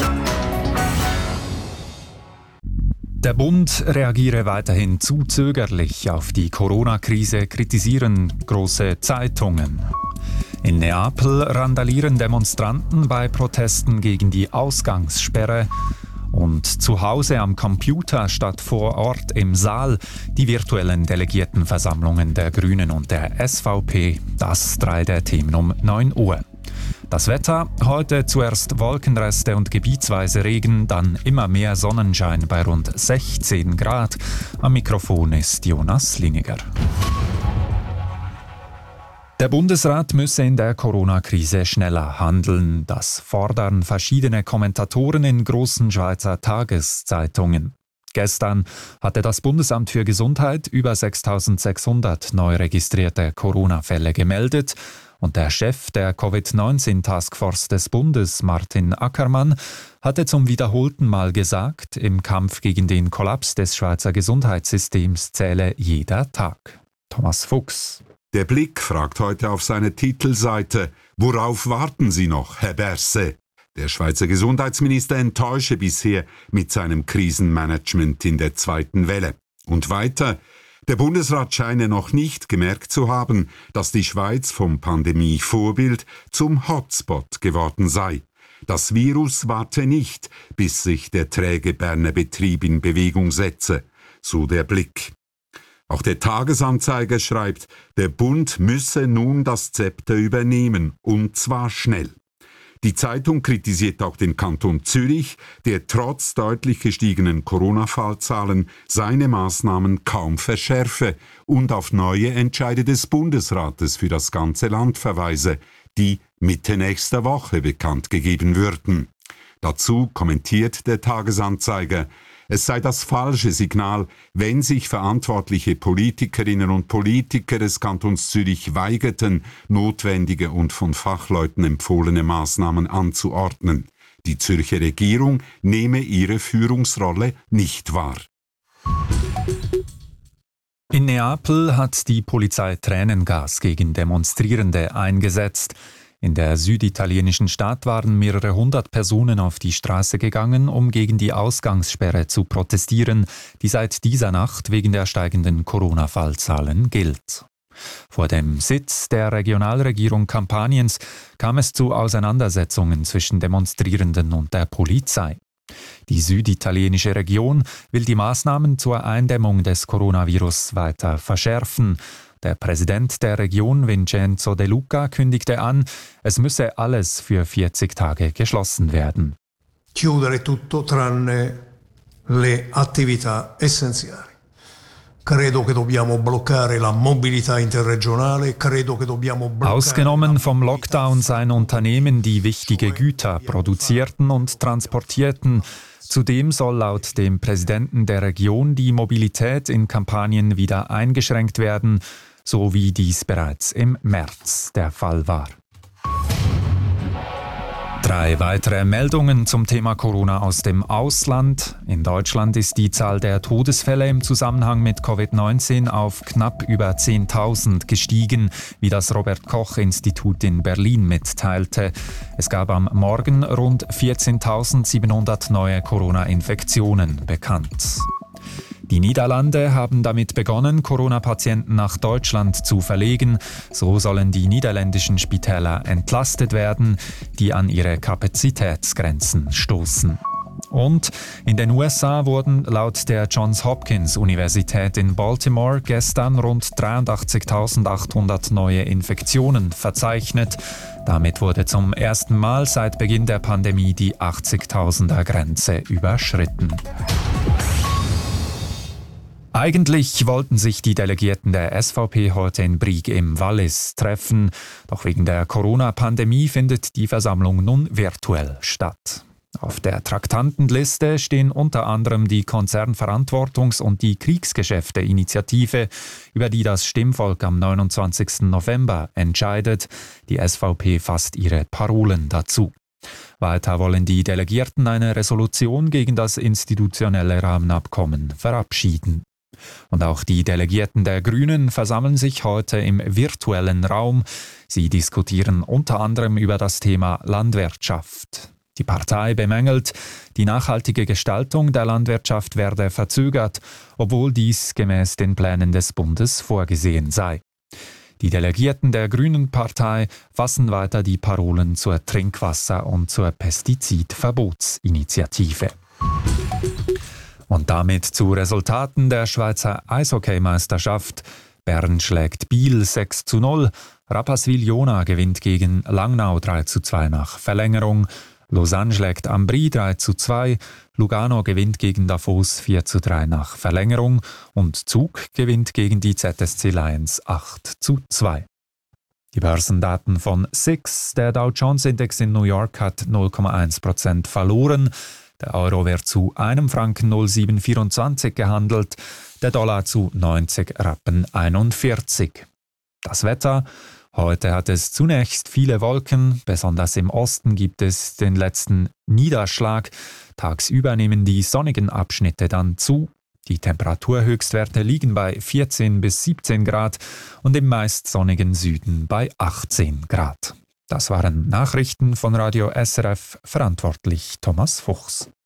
Der Bund reagiere weiterhin zu zögerlich auf die Corona-Krise, kritisieren große Zeitungen. In Neapel randalieren Demonstranten bei Protesten gegen die Ausgangssperre. Und zu Hause am Computer statt vor Ort im Saal die virtuellen Delegiertenversammlungen der Grünen und der SVP. Das 3 der Themen um 9 Uhr. Das Wetter, heute zuerst Wolkenreste und gebietsweise Regen, dann immer mehr Sonnenschein bei rund 16 Grad. Am Mikrofon ist Jonas Liniger. Der Bundesrat müsse in der Corona-Krise schneller handeln. Das fordern verschiedene Kommentatoren in großen Schweizer Tageszeitungen. Gestern hatte das Bundesamt für Gesundheit über 6.600 neu registrierte Corona-Fälle gemeldet. Und der Chef der Covid-19-Taskforce des Bundes, Martin Ackermann, hatte zum wiederholten Mal gesagt, im Kampf gegen den Kollaps des Schweizer Gesundheitssystems zähle jeder Tag. Thomas Fuchs. Der Blick fragt heute auf seine Titelseite: Worauf warten Sie noch, Herr Berset? Der Schweizer Gesundheitsminister enttäusche bisher mit seinem Krisenmanagement in der zweiten Welle. Und weiter: Der Bundesrat scheine noch nicht gemerkt zu haben, dass die Schweiz vom Pandemie-Vorbild zum Hotspot geworden sei. Das Virus warte nicht, bis sich der träge Berner Betrieb in Bewegung setze, so der Blick. Auch der Tagesanzeiger schreibt, der Bund müsse nun das Zepter übernehmen, und zwar schnell. Die Zeitung kritisiert auch den Kanton Zürich, der trotz deutlich gestiegenen Corona-Fallzahlen seine Maßnahmen kaum verschärfe und auf neue Entscheide des Bundesrates für das ganze Land verweise, die Mitte nächster Woche bekannt gegeben würden. Dazu kommentiert der Tagesanzeiger: Es sei das falsche Signal, wenn sich verantwortliche Politikerinnen und Politiker des Kantons Zürich weigerten, notwendige und von Fachleuten empfohlene Maßnahmen anzuordnen. Die Zürcher Regierung nehme ihre Führungsrolle nicht wahr. In Neapel hat die Polizei Tränengas gegen Demonstrierende eingesetzt. In der süditalienischen Stadt waren mehrere hundert Personen auf die Straße gegangen, um gegen die Ausgangssperre zu protestieren, die seit dieser Nacht wegen der steigenden Corona-Fallzahlen gilt. Vor dem Sitz der Regionalregierung Kampaniens kam es zu Auseinandersetzungen zwischen Demonstrierenden und der Polizei. Die süditalienische Region will die Maßnahmen zur Eindämmung des Coronavirus weiter verschärfen. Der Präsident der Region, Vincenzo De Luca, kündigte an, es müsse alles für 40 Tage geschlossen werden. Chiudere tutto tranne le attività essenziali. Credo che dobbiamo bloccare la mobilità interregionale, credo che dobbiamo bloccare. Ausgenommen vom Lockdown seien Unternehmen, die wichtige Güter produzierten und transportierten. Zudem soll laut dem Präsidenten der Region die Mobilität in Kampanien wieder eingeschränkt werden, so wie dies bereits im März der Fall war. 3 weitere Meldungen zum Thema Corona aus dem Ausland. In Deutschland ist die Zahl der Todesfälle im Zusammenhang mit Covid-19 auf knapp über 10.000 gestiegen, wie das Robert-Koch-Institut in Berlin mitteilte. Es gab am Morgen rund 14.700 neue Corona-Infektionen bekannt. Die Niederlande haben damit begonnen, Corona-Patienten nach Deutschland zu verlegen. So sollen die niederländischen Spitäler entlastet werden, die an ihre Kapazitätsgrenzen stoßen. Und in den USA wurden laut der Johns Hopkins Universität in Baltimore gestern rund 83.800 neue Infektionen verzeichnet. Damit wurde zum ersten Mal seit Beginn der Pandemie die 80.000er Grenze überschritten. Eigentlich wollten sich die Delegierten der SVP heute in Brieg im Wallis treffen, doch wegen der Corona-Pandemie findet die Versammlung nun virtuell statt. Auf der Traktandenliste stehen unter anderem die Konzernverantwortungs- und die Kriegsgeschäfte-Initiative, über die das Stimmvolk am 29. November entscheidet. Die SVP fasst ihre Parolen dazu. Weiter wollen die Delegierten eine Resolution gegen das institutionelle Rahmenabkommen verabschieden. Und auch die Delegierten der Grünen versammeln sich heute im virtuellen Raum. Sie diskutieren unter anderem über das Thema Landwirtschaft. Die Partei bemängelt, die nachhaltige Gestaltung der Landwirtschaft werde verzögert, obwohl dies gemäß den Plänen des Bundes vorgesehen sei. Die Delegierten der Grünen Partei fassen weiter die Parolen zur Trinkwasser- und zur Pestizidverbotsinitiative. Und damit zu Resultaten der Schweizer Eishockeymeisterschaft. Bern schlägt Biel 6:0, Rapperswil-Jona gewinnt gegen Langnau 3:2 nach Verlängerung, Lausanne schlägt Ambri 3:2, Lugano gewinnt gegen Davos 4:3 nach Verlängerung und Zug gewinnt gegen die ZSC Lions 8:2. Die Börsendaten von SIX, der Dow Jones Index in New York hat 0,1% verloren, der Euro wird zu 1,0724 Franken gehandelt, der Dollar zu 90,41 Rappen. Das Wetter: Heute hat es zunächst viele Wolken, besonders im Osten gibt es den letzten Niederschlag. Tagsüber nehmen die sonnigen Abschnitte dann zu. Die Temperaturhöchstwerte liegen bei 14 bis 17 Grad und im meist sonnigen Süden bei 18 Grad. Das waren Nachrichten von Radio SRF, verantwortlich Thomas Fuchs.